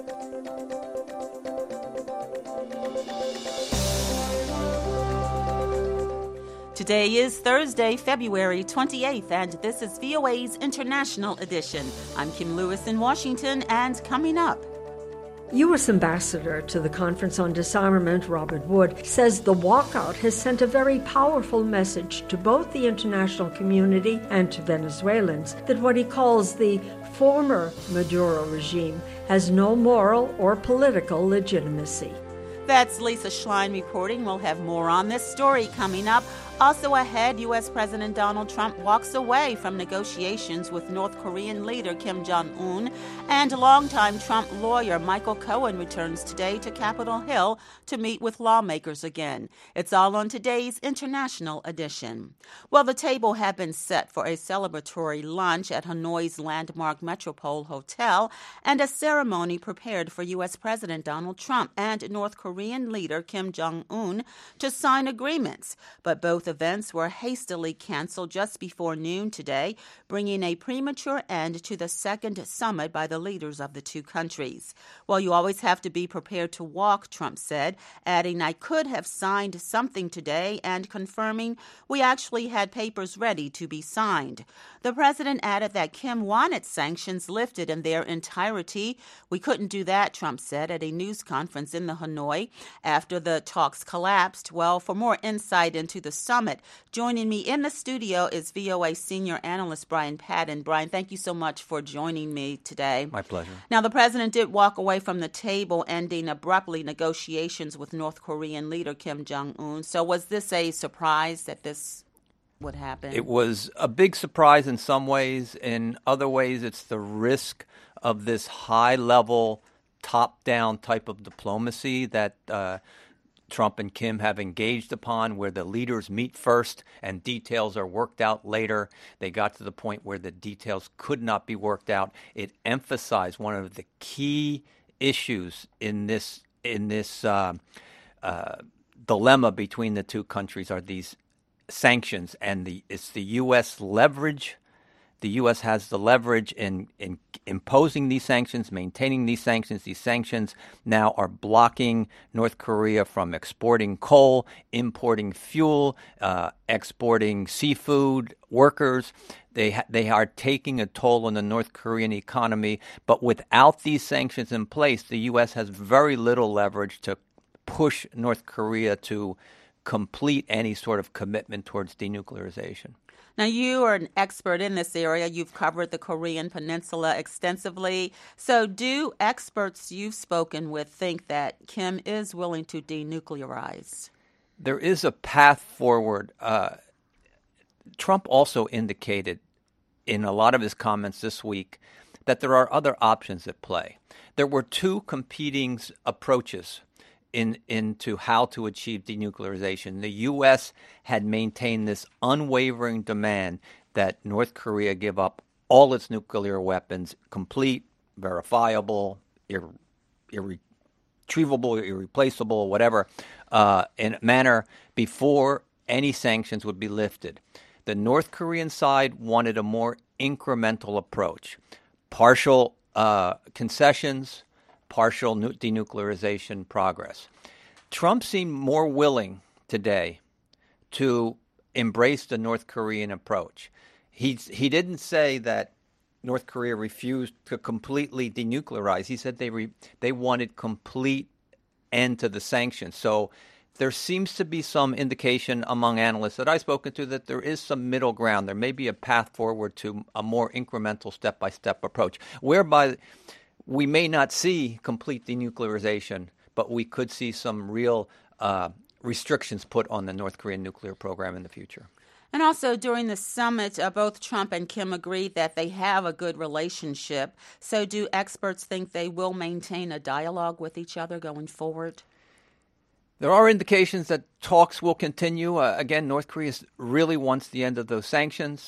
Today is Thursday, February 28th, and this is VOA's International Edition. I'm Kim Lewis in Washington, and coming up, U.S. Ambassador to the Conference on Disarmament, Robert Wood, says the walkout has sent a very powerful message to both the international community and to Venezuelans that what he calls the former Maduro regime has no moral or political legitimacy. That's Lisa Schlein reporting. We'll have more on this story coming up. Also ahead, U.S. President Donald Trump walks away from negotiations with North Korean leader Kim Jong-un, and longtime Trump lawyer Michael Cohen returns today to Capitol Hill to meet with lawmakers again. It's all on today's International Edition. Well, the table had been set for a celebratory lunch at Hanoi's landmark Metropole Hotel and a ceremony prepared for U.S. President Donald Trump and North Korean leader Kim Jong-un to sign agreements, but both events were hastily canceled just before noon today, bringing a premature end to the second summit by the leaders of the two countries. Well, you always have to be prepared to walk, Trump said, adding, "I could have signed something today," and confirming, "We actually had papers ready to be signed." The president added that Kim wanted sanctions lifted in their entirety. "We couldn't do that," Trump said at a news conference in the Hanoi after the talks collapsed. Well, for more insight into the summit, joining me in the studio is VOA senior analyst Brian Padden. Brian, thank you so much for joining me today. My pleasure. Now, the president did walk away from the table, ending abruptly negotiations with North Korean leader Kim Jong-un. So was this a surprise that this would happen? It was a big surprise in some ways. In other ways, it's the risk of this high-level, top-down type of diplomacy that Trump and Kim have engaged upon, where the leaders meet first and details are worked out later. They got to the point where the details could not be worked out. It emphasized one of the key issues in this dilemma between the two countries are these sanctions, and it's the U.S. leverage. The U.S. has the leverage in imposing these sanctions, maintaining these sanctions. These sanctions now are blocking North Korea from exporting coal, importing fuel, exporting seafood, workers. They are taking a toll on the North Korean economy. But without these sanctions in place, the U.S. has very little leverage to push North Korea to complete any sort of commitment towards denuclearization. Now, you are an expert in this area. You've covered the Korean Peninsula extensively. So do experts you've spoken with think that Kim is willing to denuclearize? There is a path forward. Trump also indicated in a lot of his comments this week that there are other options at play. There were two competing approaches into how to achieve denuclearization. The U.S. had maintained this unwavering demand that North Korea give up all its nuclear weapons, complete, verifiable, irretrievable, irreplaceable, whatever, in a manner before any sanctions would be lifted. The North Korean side wanted a more incremental approach, partial concessions, partial denuclearization progress. Trump seemed more willing today to embrace the North Korean approach. He didn't say that North Korea refused to completely denuclearize. He said they wanted complete end to the sanctions. So there seems to be some indication among analysts that I've spoken to that there is some middle ground. There may be a path forward to a more incremental step-by-step approach, whereby we may not see complete denuclearization, but we could see some real restrictions put on the North Korean nuclear program in the future. And also during the summit, both Trump and Kim agreed that they have a good relationship. So do experts think they will maintain a dialogue with each other going forward? There are indications that talks will continue. Again, North Korea really wants the end of those sanctions.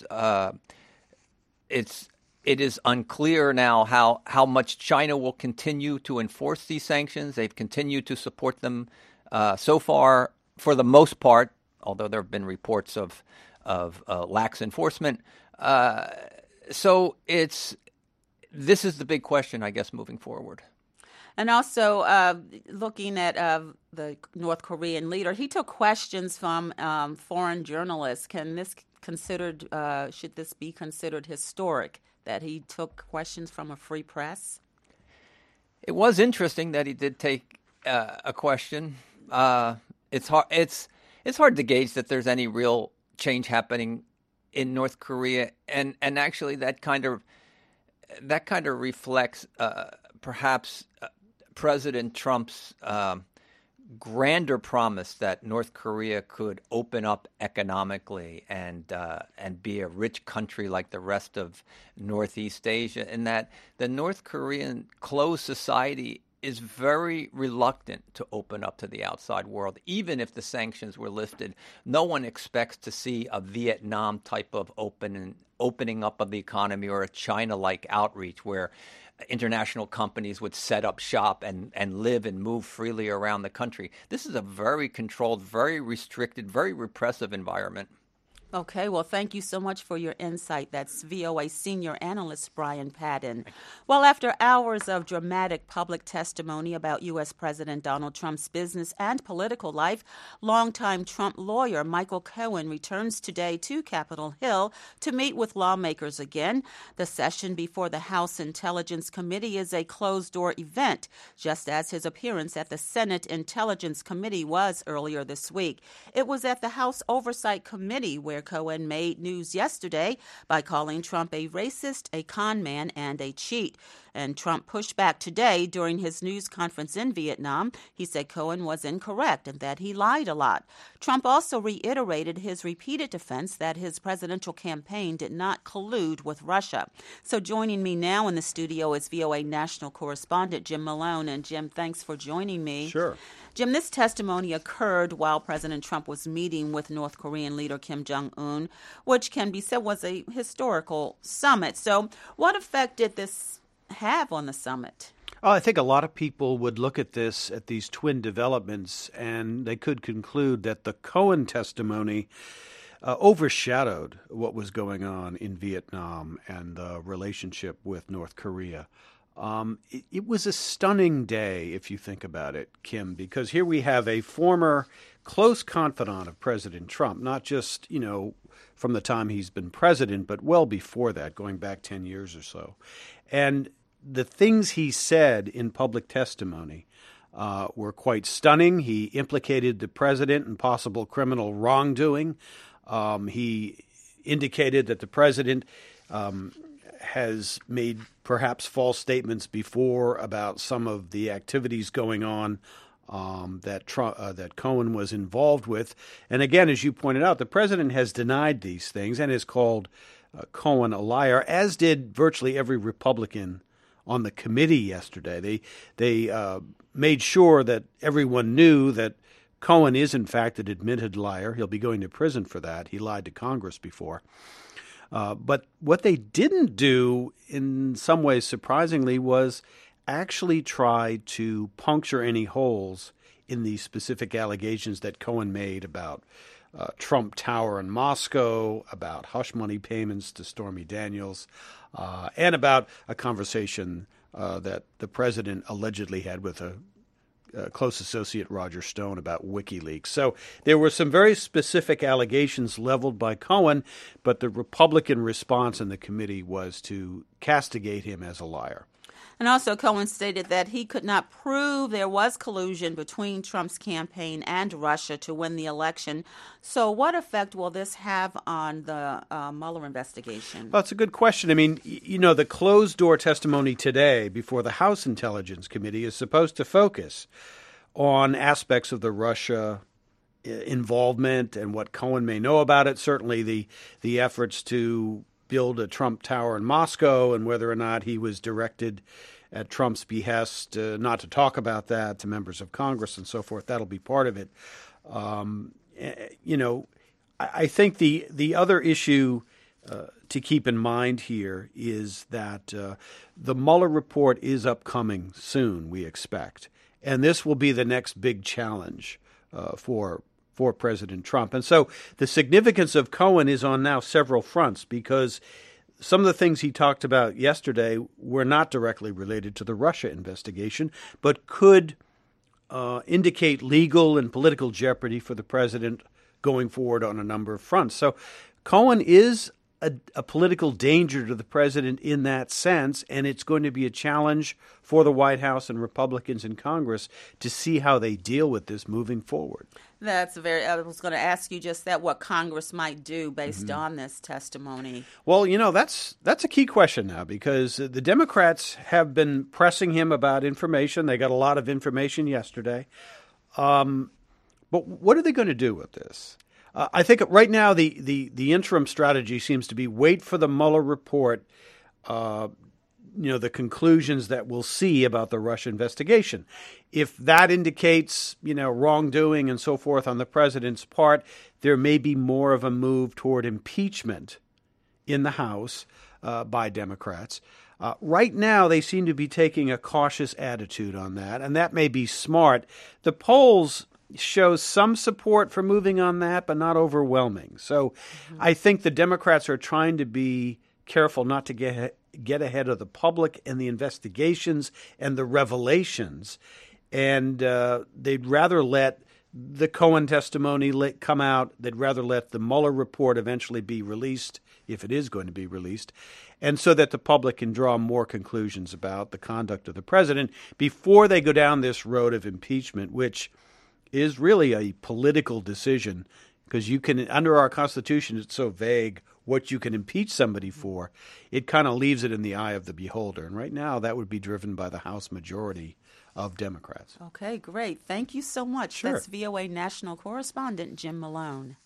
It is unclear now how much China will continue to enforce these sanctions. They've continued to support them so far, for the most part, although there have been reports of lax enforcement. So this is the big question, I guess, moving forward. And also, looking at the North Korean leader, he took questions from foreign journalists. Should this be considered historic, that he took questions from a free press? It was interesting that he did take a question. It's hard to gauge that there's any real change happening in North Korea, and actually that kind of reflects perhaps President Trump's grander promise that North Korea could open up economically and be a rich country like the rest of Northeast Asia, and that the North Korean closed society is very reluctant to open up to the outside world. Even if the sanctions were lifted, no one expects to see a Vietnam type of opening up of the economy, or a China-like outreach where international companies would set up shop and live and move freely around the country. This is a very controlled, very restricted, very repressive environment. Okay, well, thank you so much for your insight. That's VOA senior analyst Brian Padden. Well, after hours of dramatic public testimony about U.S. President Donald Trump's business and political life, longtime Trump lawyer Michael Cohen returns today to Capitol Hill to meet with lawmakers again. The session before the House Intelligence Committee is a closed-door event, just as his appearance at the Senate Intelligence Committee was earlier this week. It was at the House Oversight Committee where Cohen made news yesterday by calling Trump a racist, a con man, and a cheat. And Trump pushed back today during his news conference in Vietnam. He said Cohen was incorrect and that he lied a lot. Trump also reiterated his repeated defense that his presidential campaign did not collude with Russia. So joining me now in the studio is VOA national correspondent Jim Malone. And Jim, thanks for joining me. Sure. Jim, this testimony occurred while President Trump was meeting with North Korean leader Kim Jong-un, which can be said was a historical summit. So what effect did this have on the summit? I think a lot of people would look at these twin developments, and they could conclude that the Cohen testimony overshadowed what was going on in Vietnam and the relationship with North Korea. It was a stunning day, if you think about it, Kim, because here we have a former close confidant of President Trump, not just, from the time he's been president, but well before that, going back 10 years or so. And the things he said in public testimony were quite stunning. He implicated the president in possible criminal wrongdoing. He indicated that the president has made perhaps false statements before about some of the activities going on that Cohen was involved with. And again, as you pointed out, the president has denied these things and has called Cohen a liar, as did virtually every Republican on the committee yesterday. They made sure that everyone knew that Cohen is, in fact, an admitted liar. He'll be going to prison for that. He lied to Congress before. But what they didn't do, in some ways surprisingly, was actually try to puncture any holes in the specific allegations that Cohen made about Trump Tower in Moscow, about hush money payments to Stormy Daniels, and about a conversation that the president allegedly had with a close associate, Roger Stone, about WikiLeaks. So there were some very specific allegations leveled by Cohen, but the Republican response in the committee was to castigate him as a liar. And also, Cohen stated that he could not prove there was collusion between Trump's campaign and Russia to win the election. So what effect will this have on the Mueller investigation? Well, it's a good question. I mean, the closed-door testimony today before the House Intelligence Committee is supposed to focus on aspects of the Russia involvement and what Cohen may know about it. Certainly the efforts to build a Trump Tower in Moscow and whether or not he was directed at Trump's behest not to talk about that to members of Congress and so forth. That'll be part of it. I think the other issue to keep in mind here is that the Mueller report is upcoming soon, we expect. And this will be the next big challenge for President Trump. And so the significance of Cohen is on now several fronts, because some of the things he talked about yesterday were not directly related to the Russia investigation, but could indicate legal and political jeopardy for the president going forward on a number of fronts. So Cohen is a political danger to the president in that sense, and it's going to be a challenge for the White House and Republicans in Congress to see how they deal with this moving forward. I was going to ask you just that, what Congress might do based on this testimony. Well, that's a key question now, because the Democrats have been pressing him about information. They got a lot of information yesterday. But what are they going to do with this? I think right now the interim strategy seems to be wait for the Mueller report, the conclusions that we'll see about the Russia investigation. If that indicates, wrongdoing and so forth on the president's part, there may be more of a move toward impeachment in the House by Democrats. Right now, they seem to be taking a cautious attitude on that, and that may be smart. The polls shows some support for moving on that, but not overwhelming. So I think the Democrats are trying to be careful not to get ahead of the public and the investigations and the revelations. And they'd rather let the Cohen testimony come out. They'd rather let the Mueller report eventually be released, if it is going to be released, and so that the public can draw more conclusions about the conduct of the president before they go down this road of impeachment, which is really a political decision, because you can, under our Constitution, it's so vague what you can impeach somebody for. It kind of leaves it in the eye of the beholder. And right now, that would be driven by the House majority of Democrats. Okay, great. Thank you so much. Sure. That's VOA national correspondent Jim Malone.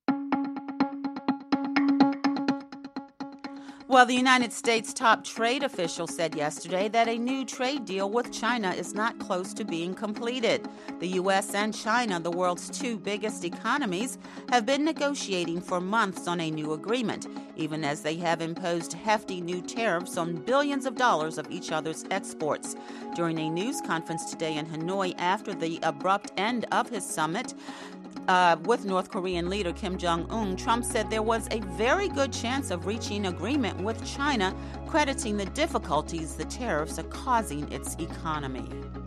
Well, the United States' top trade official said yesterday that a new trade deal with China is not close to being completed. The U.S. and China, the world's two biggest economies, have been negotiating for months on a new agreement, even as they have imposed hefty new tariffs on billions of dollars of each other's exports. During a news conference today in Hanoi after the abrupt end of his summit with North Korean leader Kim Jong-un, Trump said there was a very good chance of reaching agreement with China, crediting the difficulties the tariffs are causing its economy.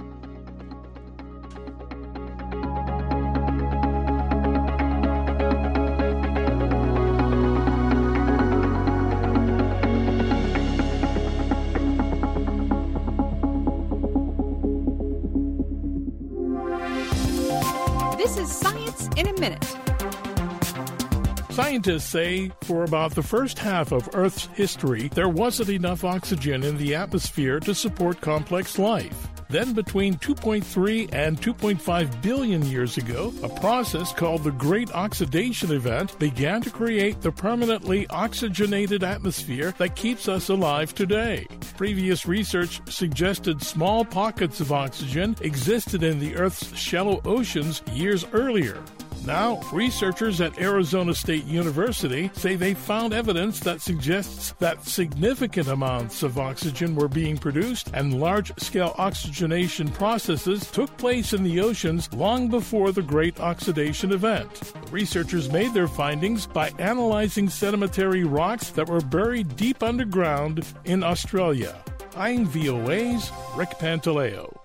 This is Science in a Minute. Scientists say for about the first half of Earth's history, there wasn't enough oxygen in the atmosphere to support complex life. Then between 2.3 and 2.5 billion years ago, a process called the Great Oxidation Event began to create the permanently oxygenated atmosphere that keeps us alive today. Previous research suggested small pockets of oxygen existed in the Earth's shallow oceans years earlier. Now, researchers at Arizona State University say they found evidence that suggests that significant amounts of oxygen were being produced and large-scale oxygenation processes took place in the oceans long before the Great Oxidation Event. The researchers made their findings by analyzing sedimentary rocks that were buried deep underground in Australia. I'm VOA's Rick Pantaleo.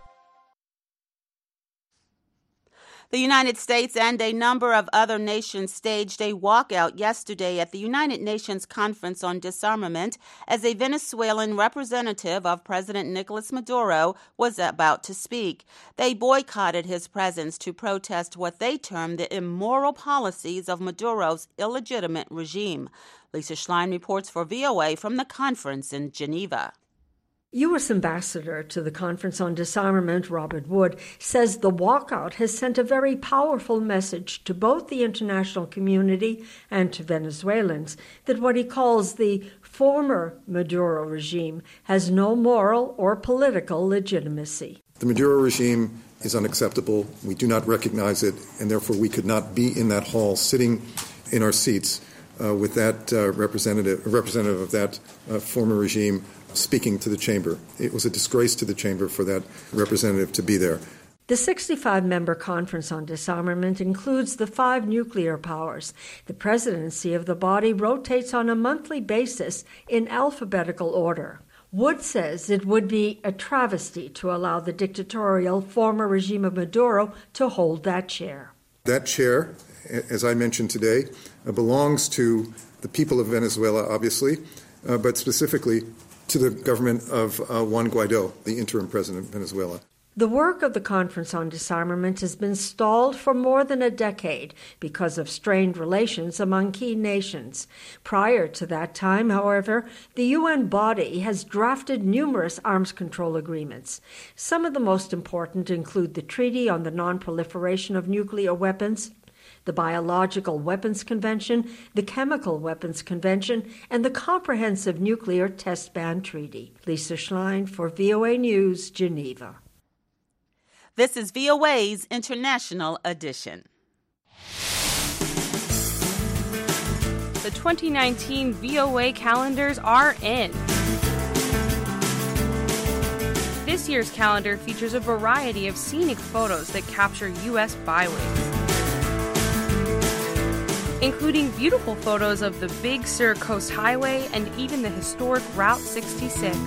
The United States and a number of other nations staged a walkout yesterday at the United Nations Conference on Disarmament as a Venezuelan representative of President Nicolas Maduro was about to speak. They boycotted his presence to protest what they termed the immoral policies of Maduro's illegitimate regime. Lisa Schlein reports for VOA from the conference in Geneva. U.S. Ambassador to the Conference on Disarmament, Robert Wood, says the walkout has sent a very powerful message to both the international community and to Venezuelans that what he calls the former Maduro regime has no moral or political legitimacy. The Maduro regime is unacceptable. We do not recognize it, and therefore we could not be in that hall sitting in our seats with that representative of that former regime speaking to the chamber. It was a disgrace to the chamber for that representative to be there. The 65-member Conference on Disarmament includes the 5 nuclear powers. The presidency of the body rotates on a monthly basis in alphabetical order. Wood says it would be a travesty to allow the dictatorial former regime of Maduro to hold that chair. That chair, as I mentioned today, belongs to the people of Venezuela, obviously, but specifically to the government of Juan Guaido, the interim president of Venezuela. The work of the Conference on Disarmament has been stalled for more than a decade because of strained relations among key nations. Prior to that time, however, the UN body has drafted numerous arms control agreements. Some of the most important include the Treaty on the Non-Proliferation of Nuclear Weapons, the Biological Weapons Convention, the Chemical Weapons Convention, and the Comprehensive Nuclear Test Ban Treaty. Lisa Schlein for VOA News, Geneva. This is VOA's International Edition. The 2019 VOA calendars are in. This year's calendar features a variety of scenic photos that capture U.S. byways, including beautiful photos of the Big Sur Coast Highway and even the historic Route 66.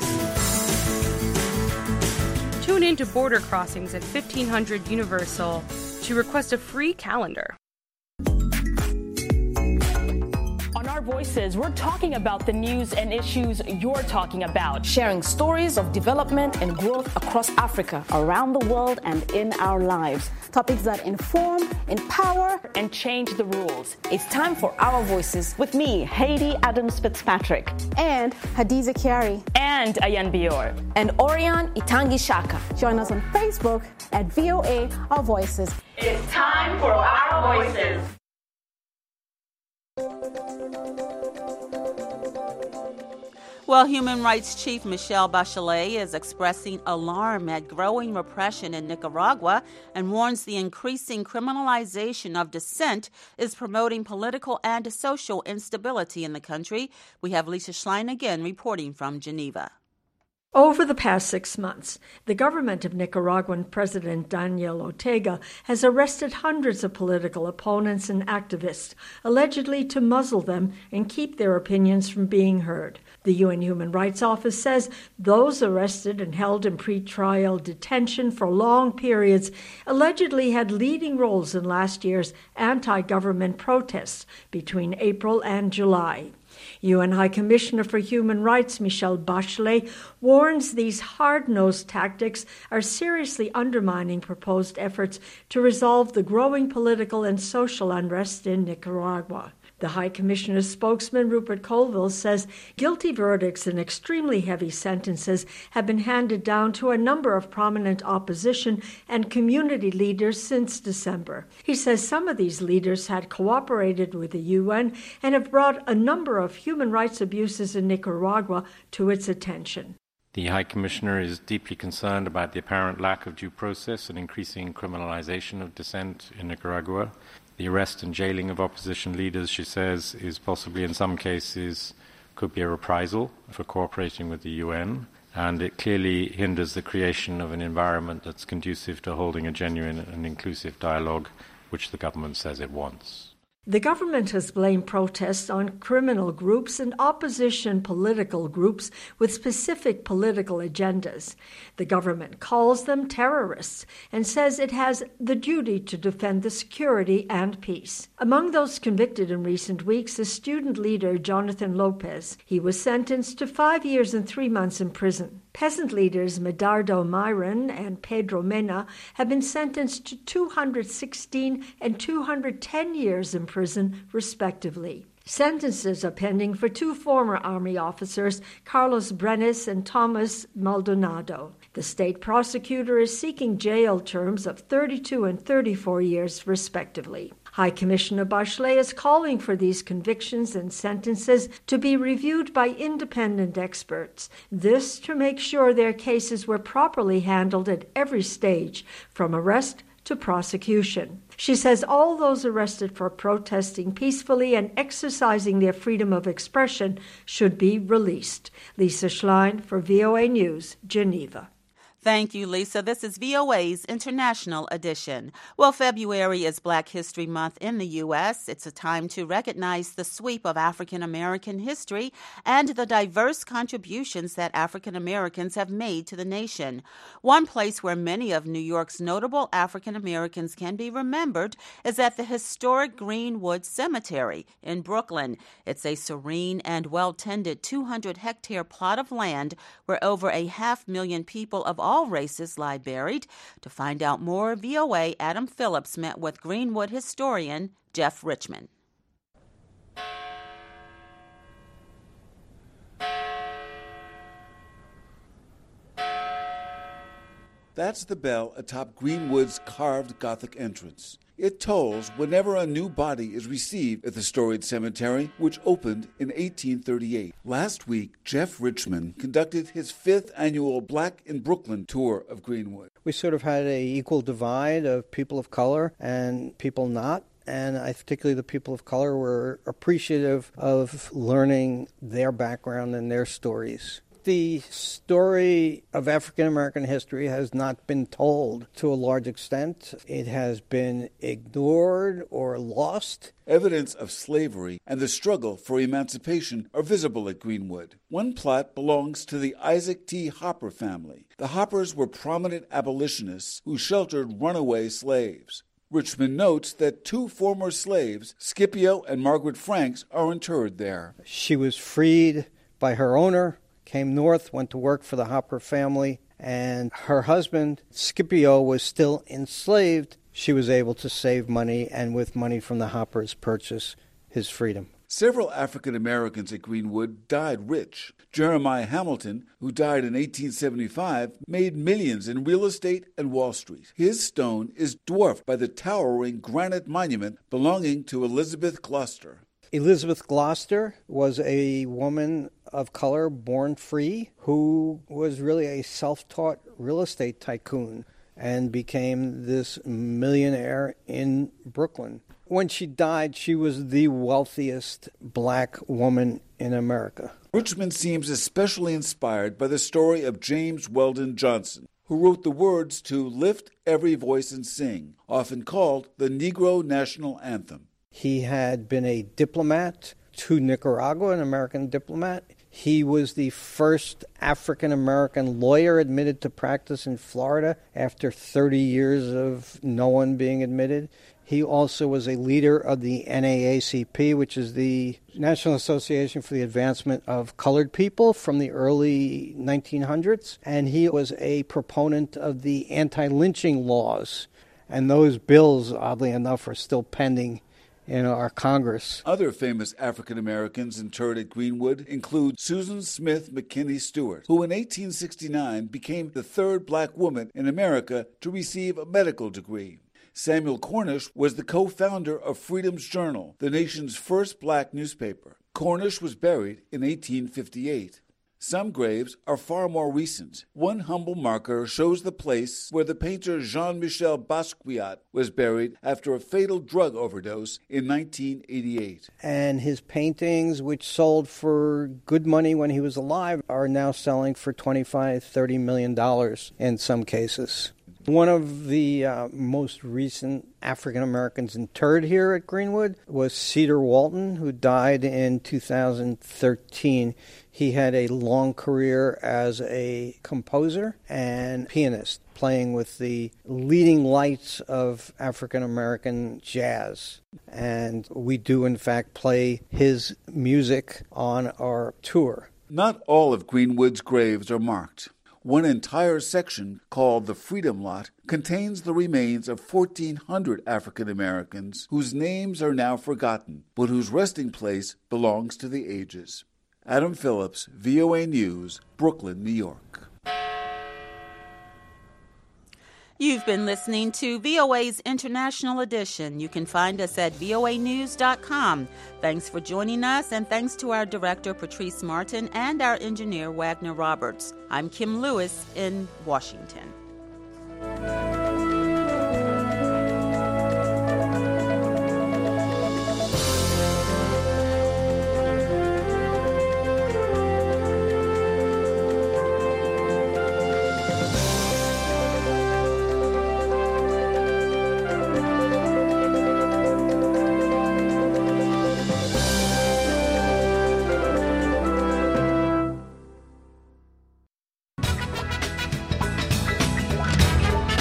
Tune in to Border Crossings at 1500 Universal to request a free calendar. On Our Voices, we're talking about the news and issues you're talking about. Sharing stories of development and growth across Africa, around the world, and in our lives. Topics that inform, empower, and change the rules. It's time for Our Voices with me, Haiti Adams Fitzpatrick, and Hadiza Kiari, and Ayan Bior, and Orion Itangi Shaka. Join us on Facebook at VOA Our Voices. It's time for Our Voices. Well, Human Rights Chief Michelle Bachelet is expressing alarm at growing repression in Nicaragua and warns the increasing criminalization of dissent is promoting political and social instability in the country. We have Lisa Schlein again reporting from Geneva. Over the past 6 months, the government of Nicaraguan President Daniel Ortega has arrested hundreds of political opponents and activists, allegedly to muzzle them and keep their opinions from being heard. The UN Human Rights Office says those arrested and held in pretrial detention for long periods allegedly had leading roles in last year's anti-government protests between April and July. UN High Commissioner for Human Rights Michelle Bachelet warns these hard-nosed tactics are seriously undermining proposed efforts to resolve the growing political and social unrest in Nicaragua. The High Commissioner's spokesman, Rupert Colville, says guilty verdicts and extremely heavy sentences have been handed down to a number of prominent opposition and community leaders since December. He says some of these leaders had cooperated with the UN and have brought a number of human rights abuses in Nicaragua to its attention. The High Commissioner is deeply concerned about the apparent lack of due process and increasing criminalization of dissent in Nicaragua. The arrest and jailing of opposition leaders, she says, is possibly in some cases could be a reprisal for cooperating with the UN, and it clearly hinders the creation of an environment that's conducive to holding a genuine and inclusive dialogue, which the government says it wants. The government has blamed protests on criminal groups and opposition political groups with specific political agendas. The government calls them terrorists and says it has the duty to defend the security and peace. Among those convicted in recent weeks is student leader Jonathan Lopez. He was sentenced to 5 years and 3 months in prison. Peasant leaders Medardo Myron and Pedro Mena have been sentenced to 216 and 210 years in prison, respectively. Sentences are pending for 2 former Army officers, Carlos Brenes and Thomas Maldonado. The state prosecutor is seeking jail terms of 32 and 34 years, respectively. High Commissioner Bachelet is calling for these convictions and sentences to be reviewed by independent experts. This to make sure their cases were properly handled at every stage, from arrest to prosecution. She says all those arrested for protesting peacefully and exercising their freedom of expression should be released. Lisa Schlein for VOA News, Geneva. Thank you, Lisa. This is VOA's International Edition. Well, February is Black History Month in the U.S. It's a time to recognize the sweep of African American history and the diverse contributions that African Americans have made to the nation. One place where many of New York's notable African Americans can be remembered is at the historic Greenwood Cemetery in Brooklyn. It's a serene and well-tended 200-hectare plot of land where over 500,000 people of all races lie buried. To find out more, VOA Adam Phillips met with Greenwood historian Jeff Richman. That's the bell atop Greenwood's carved Gothic entrance. It tolls whenever a new body is received at the storied cemetery, which opened in 1838. Last week, Jeff Richman conducted his 5th annual Black in Brooklyn tour of Greenwood. We sort of had an equal divide of people of color and people not. And particularly the people of color were appreciative of learning their background and their stories. The story of African American history has not been told to a large extent. It has been ignored or lost. Evidence of slavery and the struggle for emancipation are visible at Greenwood. One plot belongs to the Isaac T. Hopper family. The Hoppers were prominent abolitionists who sheltered runaway slaves. Richmond notes that 2 former slaves, Scipio and Margaret Franks, are interred there. She was freed by her owner, came north, went to work for the Hopper family, and her husband, Scipio, was still enslaved. She was able to save money, and with money from the Hoppers, purchase his freedom. Several African Americans at Greenwood died rich. Jeremiah Hamilton, who died in 1875, made millions in real estate and Wall Street. His stone is dwarfed by the towering granite monument belonging to Elizabeth Gloster. Elizabeth Gloster was a woman of color born free who was really a self-taught real estate tycoon and became this millionaire in Brooklyn. When she died, she was the wealthiest black woman in America. Richmond seems especially inspired by the story of James Weldon Johnson, who wrote the words to Lift Every Voice and Sing, often called the Negro National Anthem. He had been a diplomat to Nicaragua, an American diplomat. He was the first African-American lawyer admitted to practice in Florida after 30 years of no one being admitted. He also was a leader of the NAACP, which is the National Association for the Advancement of Colored People from the early 1900s. And he was a proponent of the anti-lynching laws. And those bills, oddly enough, are still pending in our Congress. Other famous African Americans interred at Greenwood include Susan Smith McKinney Stewart, who in 1869 became the 3rd black woman in America to receive a medical degree. Samuel Cornish was the co-founder of Freedom's Journal, the nation's first black newspaper. Cornish was buried in 1858. Some graves are far more recent. One humble marker shows the place where the painter Jean-Michel Basquiat was buried after a fatal drug overdose in 1988. And his paintings, which sold for good money when he was alive, are now selling for $25-30 million in some cases. One of the most recent African Americans interred here at Greenwood was Cedar Walton, who died in 2013. He had a long career as a composer and pianist, playing with the leading lights of African American jazz. And we do, in fact, play his music on our tour. Not all of Greenwood's graves are marked. One entire section, called the Freedom Lot, contains the remains of 1,400 African Americans whose names are now forgotten, but whose resting place belongs to the ages. Adam Phillips, VOA News, Brooklyn, New York. You've been listening to VOA's International Edition. You can find us at voanews.com. Thanks for joining us, and thanks to our director, Patrice Martin, and our engineer, Wagner Roberts. I'm Kim Lewis in Washington.